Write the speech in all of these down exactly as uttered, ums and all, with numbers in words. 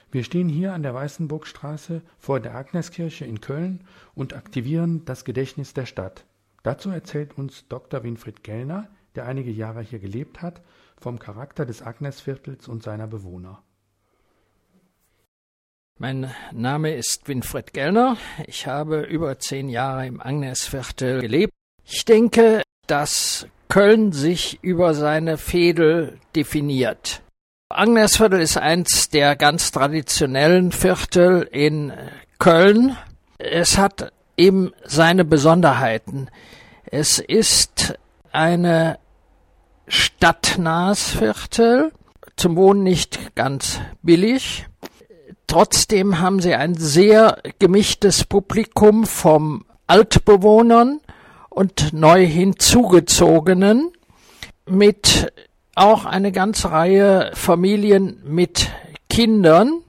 Wir stehen hier an der Weißenburgstraße vor der Agneskirche in Köln und aktivieren das Gedächtnis der Stadt. Dazu erzählt uns Doktor Winfried Gellner, der einige Jahre hier gelebt hat, vom Charakter des Agnesviertels und seiner Bewohner. Mein Name ist Winfried Gellner. Ich habe über zehn Jahre im Agnesviertel gelebt. Ich denke, dass Köln sich über seine Veedel definiert. Agnesviertel ist eins der ganz traditionellen Viertel in Köln. Es hat eben seine Besonderheiten. Es ist eine stadtnahes Viertel, zum Wohnen nicht ganz billig. Trotzdem haben sie ein sehr gemischtes Publikum von Altbewohnern und neu hinzugezogenen, mit auch eine ganze Reihe Familien mit Kindern.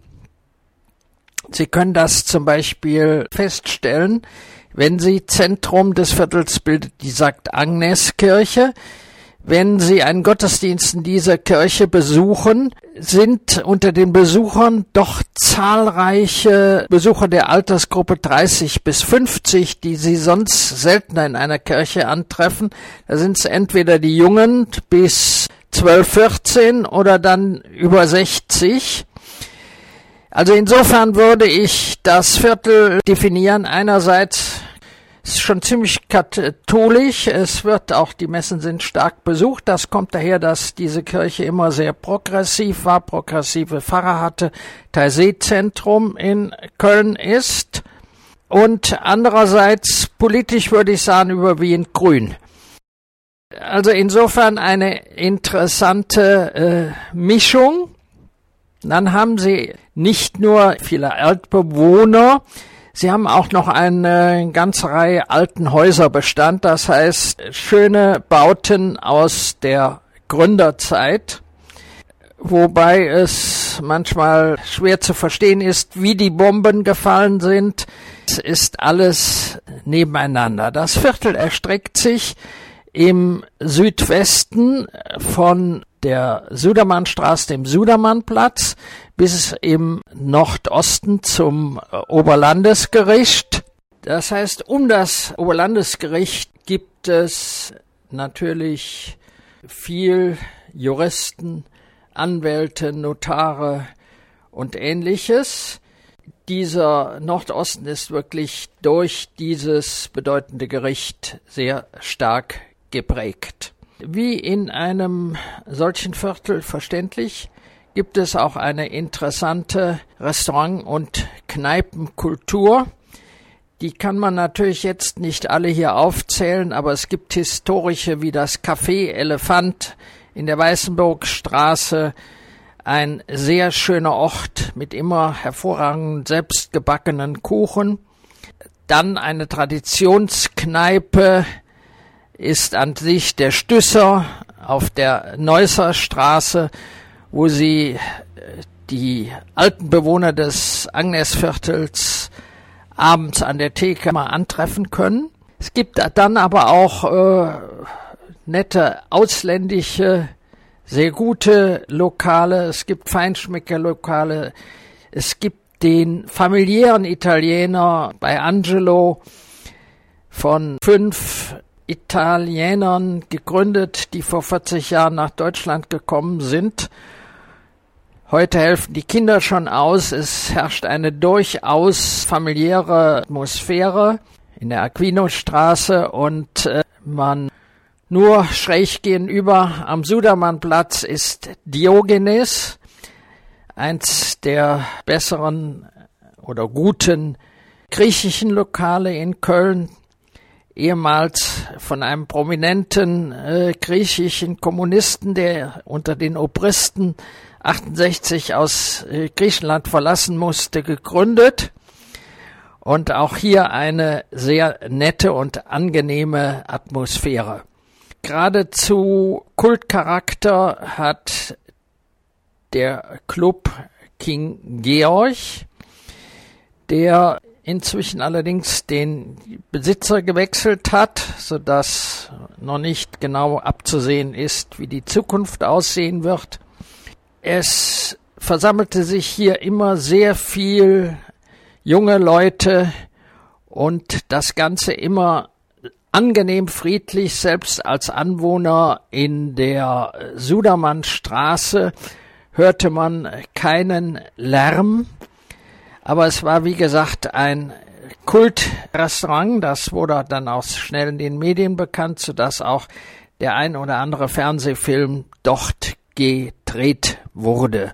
Sie können das zum Beispiel feststellen, wenn Sie Zentrum des Viertels bildet die Sankt Agnes-Kirche. Wenn Sie einen Gottesdienst in dieser Kirche besuchen, sind unter den Besuchern doch zahlreiche Besucher der Altersgruppe dreißig bis fünfzig, die Sie sonst seltener in einer Kirche antreffen. Da sind es entweder die Jungen bis zwölf, vierzehn oder dann über sechzig. Also insofern würde ich das Viertel definieren. Einerseits ist es schon ziemlich katholisch. Es wird auch, die Messen sind stark besucht. Das kommt daher, dass diese Kirche immer sehr progressiv war, progressive Pfarrer hatte, Thaizé-Zentrum in Köln ist. Und andererseits politisch würde ich sagen überwiegend grün. Also insofern eine interessante äh, Mischung. Dann haben Sie nicht nur viele Altbewohner, Sie haben auch noch eine ganze Reihe alten Häuserbestand, das heißt schöne Bauten aus der Gründerzeit, wobei es manchmal schwer zu verstehen ist, wie die Bomben gefallen sind. Es ist alles nebeneinander. Das Viertel erstreckt sich im Südwesten von der Sudermannstraße, dem Sudermannplatz, bis im Nordosten zum Oberlandesgericht. Das heißt, um das Oberlandesgericht gibt es natürlich viel Juristen, Anwälte, Notare und Ähnliches. Dieser Nordosten ist wirklich durch dieses bedeutende Gericht sehr stark geprägt. Wie in einem solchen Viertel verständlich, gibt es auch eine interessante Restaurant- und Kneipenkultur. Die kann man natürlich jetzt nicht alle hier aufzählen, aber es gibt historische wie das Café Elefant in der Weißenburgstraße, ein sehr schöner Ort mit immer hervorragenden selbstgebackenen Kuchen. Dann eine Traditionskneipe ist an sich der Stüsser auf der Neusser Straße, wo Sie die alten Bewohner des Agnesviertels abends an der Theke mal antreffen können. Es gibt dann aber auch äh, nette ausländische, sehr gute Lokale. Es gibt Feinschmeckerlokale. Es gibt den familiären Italiener bei Angelo von fünf Italienern gegründet, die vor vierzig Jahren nach Deutschland gekommen sind. Heute helfen die Kinder schon aus. Es herrscht eine durchaus familiäre Atmosphäre in der Aquinostraße und äh, man nur schräg gegenüber am Sudermannplatz ist Diogenes, eins der besseren oder guten griechischen Lokale in Köln, ehemals von einem prominenten äh, griechischen Kommunisten, der unter den Obristen achtundsechzig aus äh, Griechenland verlassen musste, gegründet. Und auch hier eine sehr nette und angenehme Atmosphäre. Geradezu Kultcharakter hat der Club King Georg, der inzwischen allerdings den Besitzer gewechselt hat, sodass noch nicht genau abzusehen ist, wie die Zukunft aussehen wird. Es versammelte sich hier immer sehr viel junge Leute und das Ganze immer angenehm friedlich. Selbst als Anwohner in der Sudermannstraße hörte man keinen Lärm. Aber es war, wie gesagt, ein Kultrestaurant. Das wurde dann auch schnell in den Medien bekannt, sodass auch der ein oder andere Fernsehfilm dort gedreht wurde.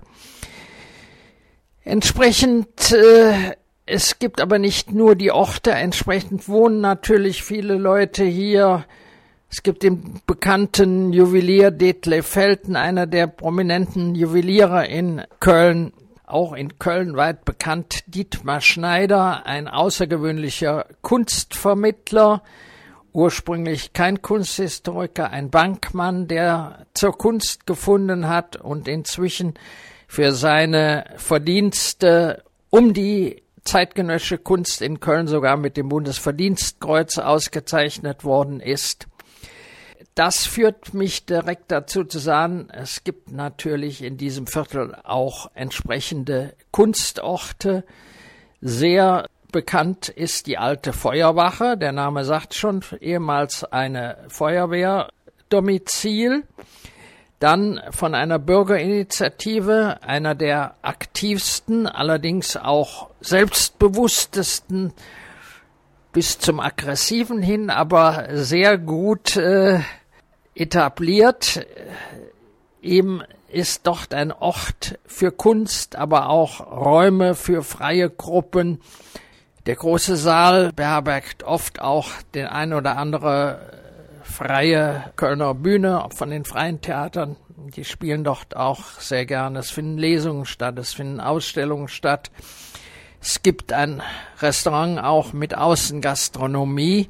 Entsprechend, äh, es gibt aber nicht nur die Orte, entsprechend wohnen natürlich viele Leute hier. Es gibt den bekannten Juwelier Detlef Felten, einer der prominenten Juweliere in Köln, auch in Köln weit bekannt, Dietmar Schneider, ein außergewöhnlicher Kunstvermittler, ursprünglich kein Kunsthistoriker, ein Bankmann, der zur Kunst gefunden hat und inzwischen für seine Verdienste um die zeitgenössische Kunst in Köln sogar mit dem Bundesverdienstkreuz ausgezeichnet worden ist. Das führt mich direkt dazu zu sagen, es gibt natürlich in diesem Viertel auch entsprechende Kunstorte. Sehr bekannt ist die alte Feuerwache, der Name sagt schon, ehemals eine Feuerwehrdomizil. Dann von einer Bürgerinitiative, einer der aktivsten, allerdings auch selbstbewusstesten, bis zum Aggressiven hin, aber sehr gut äh, etabliert. Eben ist dort ein Ort für Kunst, aber auch Räume für freie Gruppen. Der große Saal beherbergt oft auch den ein oder andere freie Kölner Bühne von den freien Theatern. Die spielen dort auch sehr gerne. Es finden Lesungen statt, es finden Ausstellungen statt. Es gibt ein Restaurant auch mit Außengastronomie,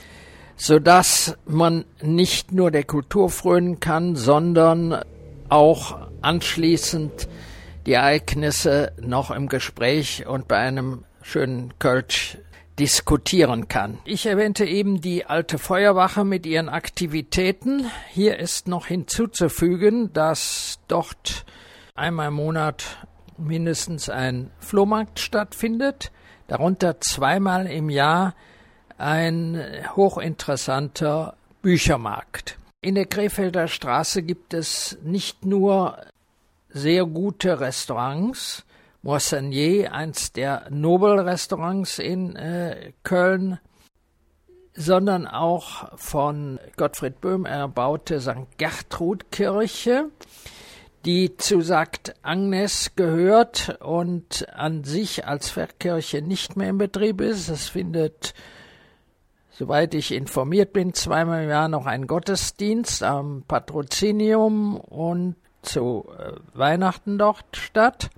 sodass man nicht nur der Kultur frönen kann, sondern auch anschließend die Ereignisse noch im Gespräch und bei einem schönen Kölsch diskutieren kann. Ich erwähnte eben die alte Feuerwache mit ihren Aktivitäten. Hier ist noch hinzuzufügen, dass dort einmal im Monat mindestens ein Flohmarkt stattfindet, darunter zweimal im Jahr ein hochinteressanter Büchermarkt. In der Krefelder Straße gibt es nicht nur sehr gute Restaurants, Moissonnier, eins der Nobelrestaurants in äh, Köln, sondern auch von Gottfried Böhm erbaute Sankt Gertrud-Kirche, die zu Sankt Agnes gehört und an sich als Pfarrkirche nicht mehr in Betrieb ist. Es findet, soweit ich informiert bin, zweimal im Jahr noch ein Gottesdienst am Patrozinium und zu äh, Weihnachten dort statt.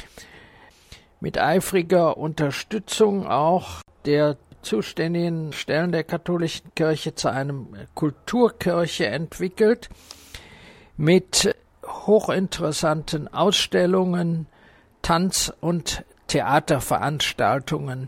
Mit eifriger Unterstützung auch der zuständigen Stellen der katholischen Kirche zu einem Kulturkirche entwickelt, mit hochinteressanten Ausstellungen, Tanz- und Theaterveranstaltungen.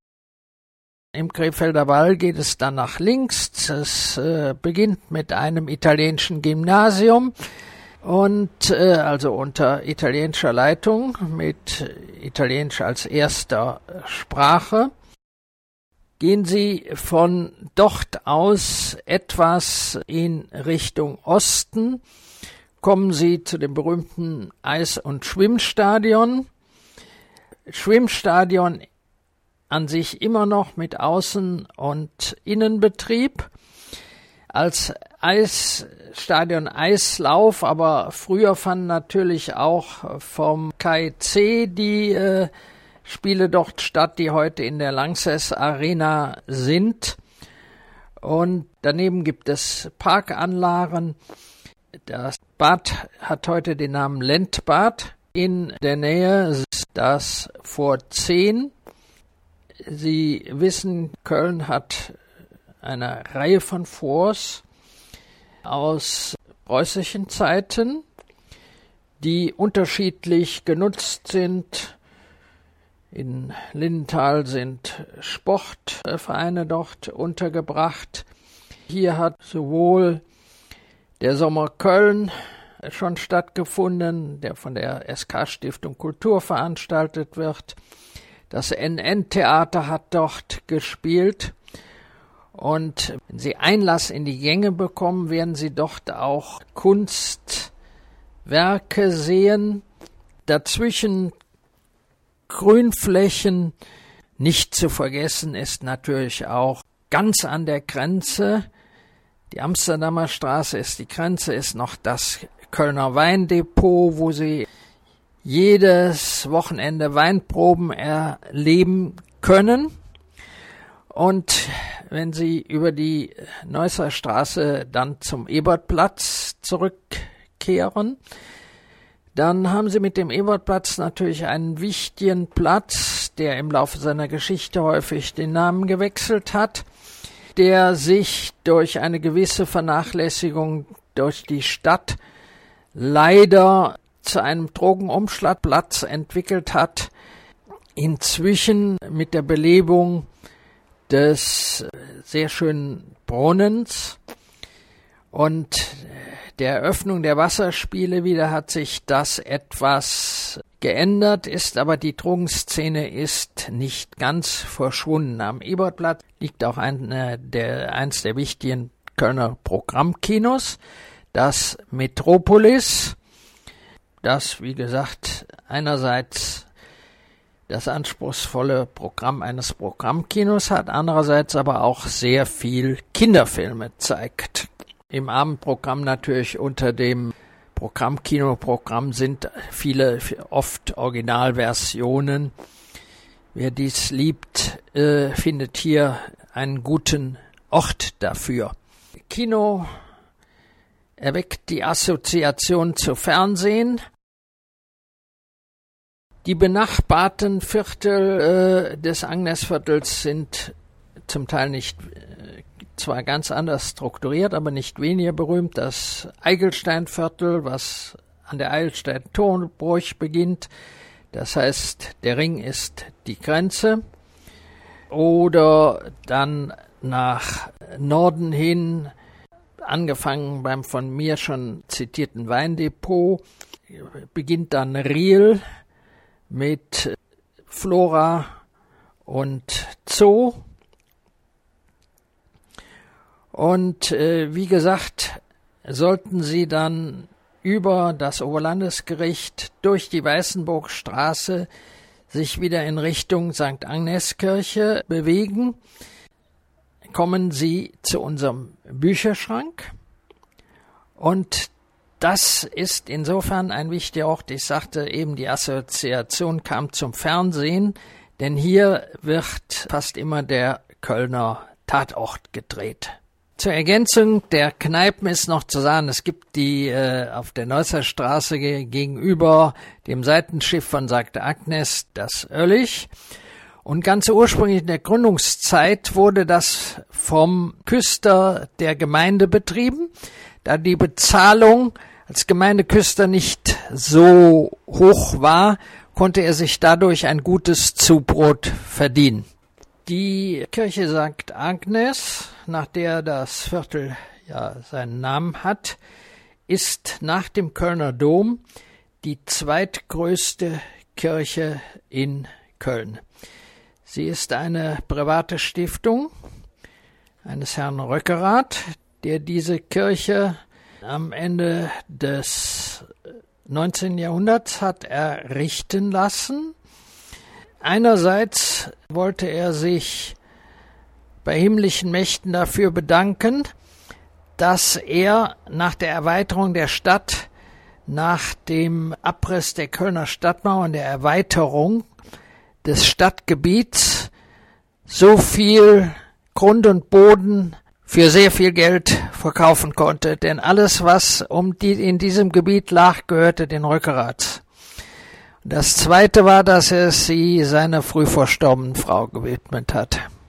Im Krefelder Wall geht es dann nach links. Es äh, beginnt mit einem italienischen Gymnasium und äh, also unter italienischer Leitung mit Italienisch als erster Sprache. Gehen Sie von dort aus etwas in Richtung Osten, kommen Sie zu dem berühmten Eis- und Schwimmstadion. Schwimmstadion an sich immer noch mit Außen- und Innenbetrieb. Als Eisstadion Eislauf, aber früher fanden natürlich auch vom K I C die äh, Spiele dort statt, die heute in der Lanxess Arena sind. Und daneben gibt es Parkanlagen. Das Bad hat heute den Namen Lendbad. In der Nähe ist das vor zehn. Sie wissen, Köln hat eine Reihe von Forts aus preußischen Zeiten, die unterschiedlich genutzt sind. In Lindenthal sind Sportvereine dort untergebracht. Hier hat sowohl der Sommer Köln schon stattgefunden, der von der S K-Stiftung Kultur veranstaltet wird. Das N N-Theater hat dort gespielt. Und wenn Sie Einlass in die Gänge bekommen, werden Sie dort auch Kunstwerke sehen. Dazwischen Grünflächen. Nicht zu vergessen ist natürlich auch ganz an der Grenze, die Amsterdamer Straße ist die Grenze, ist noch das Kölner Weindepot, wo Sie jedes Wochenende Weinproben erleben können. Und wenn Sie über die Neusser Straße dann zum Ebertplatz zurückkehren, dann haben Sie mit dem Ebertplatz natürlich einen wichtigen Platz, der im Laufe seiner Geschichte häufig den Namen gewechselt hat, der sich durch eine gewisse Vernachlässigung durch die Stadt leider zu einem Drogenumschlagplatz entwickelt hat. Inzwischen mit der Belebung des sehr schönen Brunnens und der Eröffnung der Wasserspiele wieder hat sich das etwas geändert, ist aber die Drogenszene ist nicht ganz verschwunden. Am Ebertplatz liegt auch eine der, eins der wichtigen Kölner Programmkinos, das Metropolis, das, wie gesagt, einerseits das anspruchsvolle Programm eines Programmkinos hat, andererseits aber auch sehr viel Kinderfilme zeigt. Im Abendprogramm natürlich unter dem Programmkinoprogramm sind viele, oft Originalversionen. Wer dies liebt, äh, findet hier einen guten Ort dafür. Kino erweckt die Assoziation zu Fernsehen. Die benachbarten Viertel äh, des Agnesviertels sind zum Teil nicht äh, zwar ganz anders strukturiert, aber nicht weniger berühmt. Das Eigelsteinviertel, was an der Eigelstein-Torbrücke beginnt, das heißt, der Ring ist die Grenze. Oder dann nach Norden hin, angefangen beim von mir schon zitierten Weindepot, beginnt dann Riel mit Flora und Zoo. Und äh, wie gesagt, sollten Sie dann über das Oberlandesgericht durch die Weißenburgstraße sich wieder in Richtung Sankt Agnes-Kirche bewegen, kommen Sie zu unserem Bücherschrank. Und das ist insofern ein wichtiger Ort. Ich sagte eben, die Assoziation kam zum Fernsehen, denn hier wird fast immer der Kölner Tatort gedreht. Zur Ergänzung der Kneipen ist noch zu sagen, es gibt die äh, auf der Neusser Straße ge- gegenüber dem Seitenschiff von Sankt Agnes, das Oellich. Und ganz ursprünglich in der Gründungszeit wurde das vom Küster der Gemeinde betrieben, da die Bezahlung als Gemeindeküster nicht so hoch war, konnte er sich dadurch ein gutes Zubrot verdienen. Die Kirche Sankt Agnes, nach der das Viertel ja seinen Namen hat, ist nach dem Kölner Dom die zweitgrößte Kirche in Köln. Sie ist eine private Stiftung eines Herrn Röckerath, der diese Kirche am Ende des neunzehnten Jahrhunderts hat errichten lassen. Einerseits wollte er sich bei himmlischen Mächten dafür bedanken, dass er nach der Erweiterung der Stadt, nach dem Abriss der Kölner Stadtmauer und der Erweiterung des Stadtgebiets so viel Grund und Boden für sehr viel Geld verkaufen konnte. Denn alles, was um die in diesem Gebiet lag, gehörte den Röckeraths. Das Zweite war, dass er sie seiner früh verstorbenen Frau gewidmet hat.